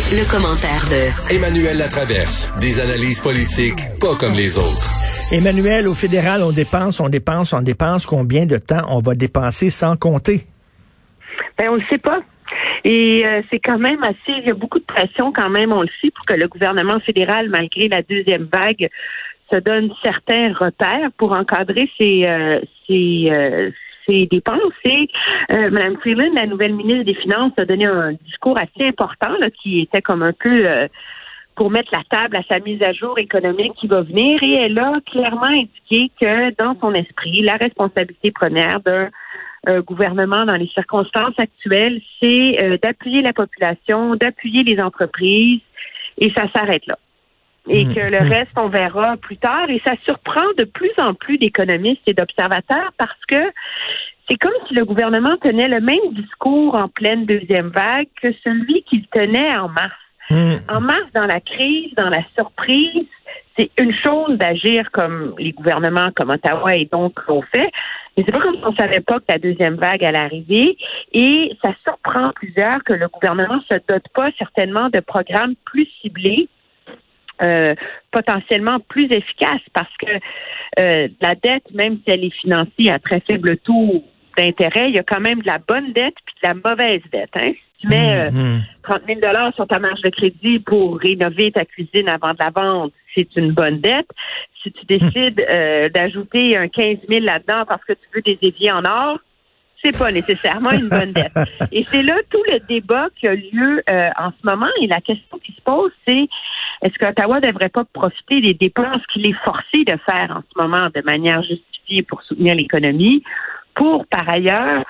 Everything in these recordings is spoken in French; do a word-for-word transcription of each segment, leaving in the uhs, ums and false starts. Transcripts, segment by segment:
Le commentaire de Emmanuel Latraverse. Des analyses politiques pas comme les autres. Emmanuel, au fédéral, on dépense, on dépense, on dépense. Combien de temps on va dépenser sans compter? Ben, on le sait pas. Et euh, c'est quand même assez, il y a beaucoup de pression quand même, on le sait, pour que le gouvernement fédéral, malgré la deuxième vague, se donne certains repères pour encadrer ses, euh, ses, euh, ses dépenses. Et euh, Mme Freeland, la nouvelle ministre des Finances, a donné un discours assez important là, qui était comme un peu euh, pour mettre la table à sa mise à jour économique qui va venir. Et elle a clairement indiqué que dans son esprit, la responsabilité première d'un euh, gouvernement dans les circonstances actuelles, c'est euh, d'appuyer la population, d'appuyer les entreprises, et ça s'arrête là. Et que le reste, on verra plus tard. Et ça surprend de plus en plus d'économistes et d'observateurs parce que c'est comme si le gouvernement tenait le même discours en pleine deuxième vague que celui qu'il tenait en mars. Mmh. En mars, dans la crise, dans la surprise, c'est une chose d'agir comme les gouvernements, comme Ottawa et donc l'ont fait, mais c'est pas comme si on savait pas que la deuxième vague allait arriver. Et ça surprend plusieurs que le gouvernement se dote pas certainement de programmes plus ciblés, Euh, potentiellement plus efficace parce que euh, la dette, même si elle est financée à très faible taux d'intérêt, il y a quand même de la bonne dette puis de la mauvaise dette. Hein? Si tu mets euh, mmh. trente mille dollars sur ta marge de crédit pour rénover ta cuisine avant de la vendre, c'est une bonne dette. Si tu décides euh, d'ajouter un quinze mille là-dedans parce que tu veux des éviers en or, c'est pas nécessairement une bonne dette. Et c'est là tout le débat qui a lieu euh, en ce moment. Et la question qui se pose, c'est est-ce qu'Ottawa ne devrait pas profiter des dépenses qu'il est forcé de faire en ce moment de manière justifiée pour soutenir l'économie, pour par ailleurs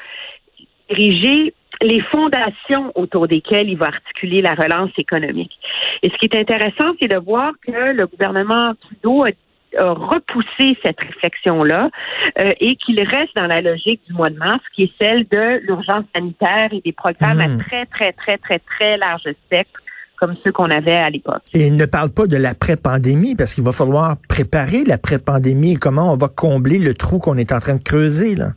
diriger les fondations autour desquelles il va articuler la relance économique. Et ce qui est intéressant, c'est de voir que le gouvernement Trudeau a a repoussé cette réflexion-là euh, et qu'il reste dans la logique du mois de mars, qui est celle de l'urgence sanitaire et des programmes mmh. à très, très, très, très, très large spectre, comme ceux qu'on avait à l'époque. Et il ne parle pas de l'après-pandémie, parce qu'il va falloir préparer l'après-pandémie. Comment on va combler le trou qu'on est en train de creuser, là?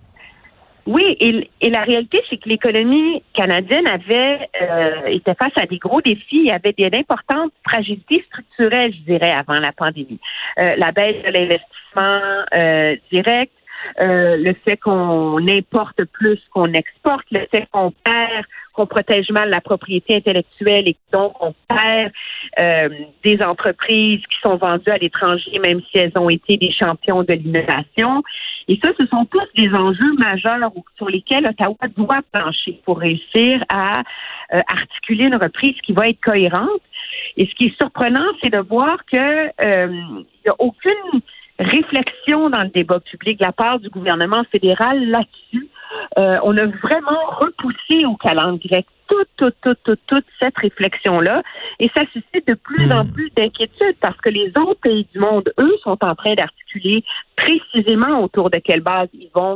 Oui, et, et la réalité, c'est que l'économie canadienne avait euh, était face à des gros défis. Il y avait d'importantes fragilités structurelles, je dirais, avant la pandémie. Euh, la baisse de l'investissement euh, direct, euh, le fait qu'on importe plus qu'on exporte, le fait qu'on perd, qu'on protège mal la propriété intellectuelle et donc on perd euh, des entreprises qui sont vendues à l'étranger, même si elles ont été des champions de l'innovation. Et ça, ce sont tous des enjeux majeurs sur lesquels Ottawa doit plancher pour réussir à euh, articuler une reprise qui va être cohérente. Et ce qui est surprenant, c'est de voir que euh, il n'y a aucune réflexion dans le débat public de la part du gouvernement fédéral là-dessus. Euh, on a vraiment repoussé au calendrier toute, toute, toute, toute, toute cette réflexion-là. Et ça suscite de plus mmh. en plus d'inquiétude parce que les autres pays du monde, eux, sont en train d'articuler précisément autour de quelle base ils vont,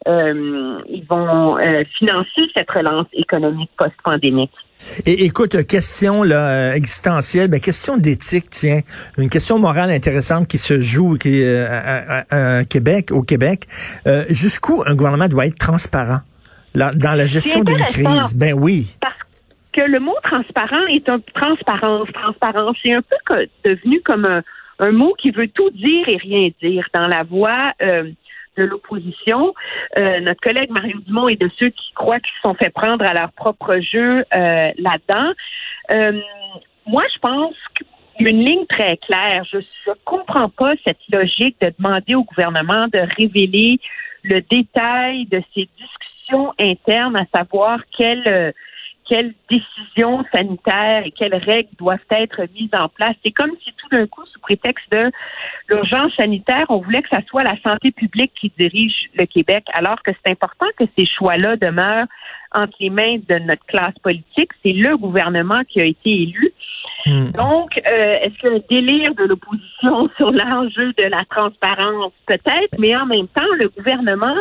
euh, ils vont euh, financer cette relance économique post-pandémique. Et écoute, question là existentielle, ben question d'éthique, tiens, une question morale intéressante qui se joue qui, euh, à, à, à Québec, au Québec. Euh, jusqu'où un gouvernement doit être transparent là, dans la gestion d'une crise? Ben oui. Parce que le mot transparent est un transparence, transparence, c'est un peu que, devenu comme un, un mot qui veut tout dire et rien dire dans la voix. Euh, de l'opposition. Euh, notre collègue Mario Dumont est de ceux qui croient qu'ils se sont fait prendre à leur propre jeu euh, là-dedans. Euh, moi, je pense qu'il y a une ligne très claire. Je ne comprends pas cette logique de demander au gouvernement de révéler le détail de ces discussions internes, à savoir quelle euh, quelles décisions sanitaires et quelles règles doivent être mises en place. C'est comme si tout d'un coup, sous prétexte de l'urgence sanitaire, on voulait que ça soit la santé publique qui dirige le Québec, alors que c'est important que ces choix-là demeurent entre les mains de notre classe politique. C'est le gouvernement qui a été élu. Mmh. Donc, euh, est-ce qu'il y a un délire de l'opposition sur l'enjeu de la transparence? Peut-être, mais en même temps, le gouvernement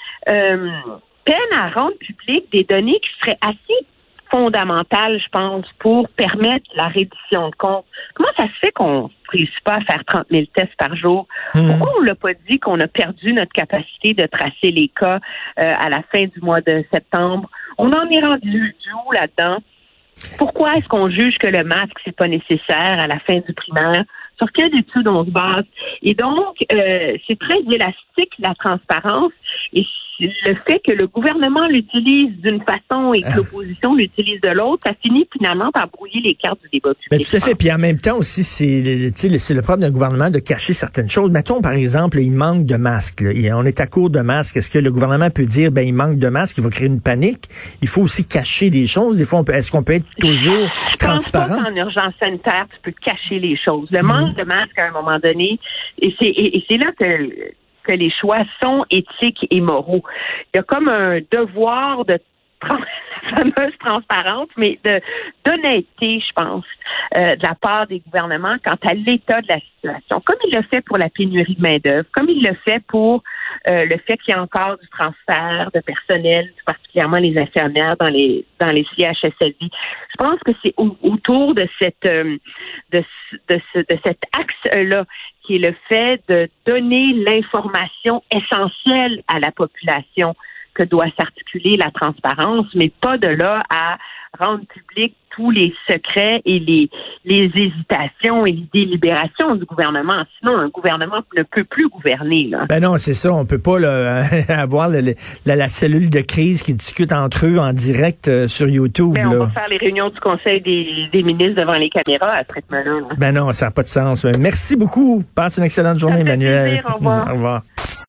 euh, peine à rendre public des données qui seraient assez fondamentale, je pense, pour permettre la reddition de comptes. Comment ça se fait qu'on ne réussit pas à faire trente mille tests par jour? Mmh. Pourquoi on ne l'a pas dit qu'on a perdu notre capacité de tracer les cas euh, à la fin du mois de septembre? On en est rendu du où là-dedans? Pourquoi est-ce qu'on juge que le masque, c'est pas nécessaire à la fin du primaire? Sur quelle étude on se base? Et donc, euh, c'est très élastique, la transparence, et le fait que le gouvernement l'utilise d'une façon et que l'opposition l'utilise de l'autre, ça finit finalement par brouiller les cartes du débat public. Ben, tout à fait. Puis en même temps aussi, c'est, c'est le propre d'un gouvernement de cacher certaines choses. Mettons, par exemple, il manque de masques. Là. On est à court de masques. Est-ce que le gouvernement peut dire, ben il manque de masques, il va créer une panique? Il faut aussi cacher des choses. Des fois, on peut, est-ce qu'on peut être toujours Je transparent? Je pense pas qu'en urgence sanitaire, tu peux cacher les choses. Le manque mmh. de masques, à un moment donné, et c'est, et, et c'est là que... que les choix sont éthiques et moraux. Il y a comme un devoir de trans- la fameuse transparence, mais de d'honnêteté, je pense, euh, de la part des gouvernements quant à l'état de la situation. Comme il le fait pour la pénurie de main-d'œuvre, comme il le fait pour euh, le fait qu'il y a encore du transfert de personnel, particulièrement les infirmières dans les dans les C H S L D. Je pense que c'est au, autour de cette euh, de, de, ce, de cet axe-là qui est le fait de donner l'information essentielle à la population que doit s'articuler la transparence, mais pas de là à rendre public tous les secrets et les, les hésitations et les délibérations du gouvernement. Sinon, un gouvernement ne peut plus gouverner. Là. Ben non, c'est ça. On peut pas là, avoir le, le, la, la cellule de crise qui discute entre eux en direct euh, sur YouTube. Ben, là. On va faire les réunions du Conseil des, des ministres devant les caméras à ce rythme-là. Là. Ben non, ça n'a pas de sens. Merci beaucoup. Passe une excellente journée, Emmanuel. Plaisir, au revoir. Au revoir.